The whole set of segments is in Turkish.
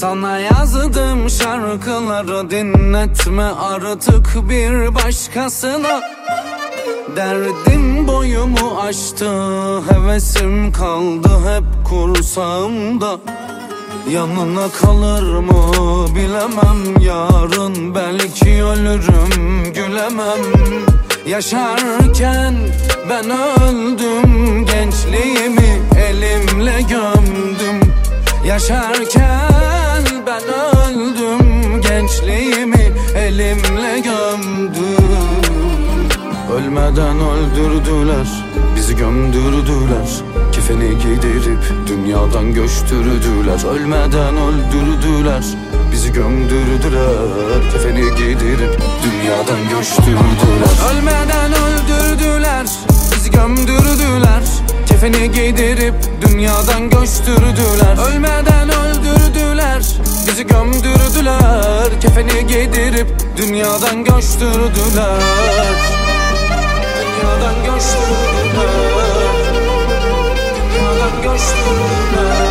Sana yazdım şarkıları dinletme artık bir başkasına. Derdim boyumu aştı, hevesim kaldı hep kursağımda. Yanına kalır mı bilemem, yarın belki ölürüm gülemem. Yaşarken ben öldüm, gençliğimi elimle gömdüm. Yaşarken ben öldüm, gençliğimi elimle gömdüm. Ölmeden öldürdüler, bizi gömdürdüler. Kefeni giydirip dünyadan göçtürdüler. Ölmeden öldürdüler, bizi gömdürdüler. Kefeni giydirip dünyadan göçtürdüler. Ölmeden öldürdüler, bizi gömdürdüler. Kefeni giydirip dünyadan göçtürdüler. Ölmeden öldürdüler, bizi gömdürdüler. Kefeni giydirip dünyadan göçtürdüler. Dünyadan göçtürdüler. Dünyadan göçtürdüler.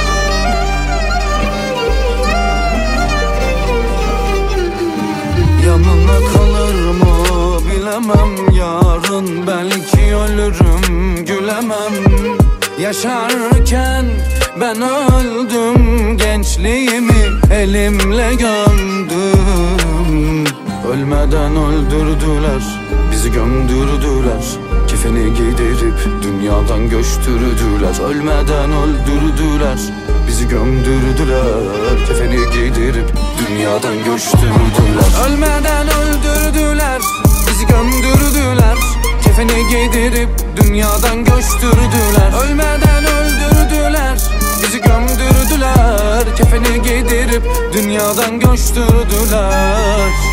Yanına kalır mı bilemem, yarın belki ölürüm gülemem. Yaşarken ben öldüm, gençliğimi elimle gömdüm. Ölmeden öldürdüler, bizi gömdürdüler. Kefeni giydirip dünyadan göçtürdüler. Ölmeden öldürdüler, bizi gömdürdüler. Kefeni giydirip dünyadan göçtürdüler. Ölmeden öldürdüler, bizi gömdürdüler. Kefeni giydirip dünyadan göçtürdüler. Ölmeden öldürdüler, bizi gömdürdüler. Kefeni giydirip dünyadan göçtürdüler.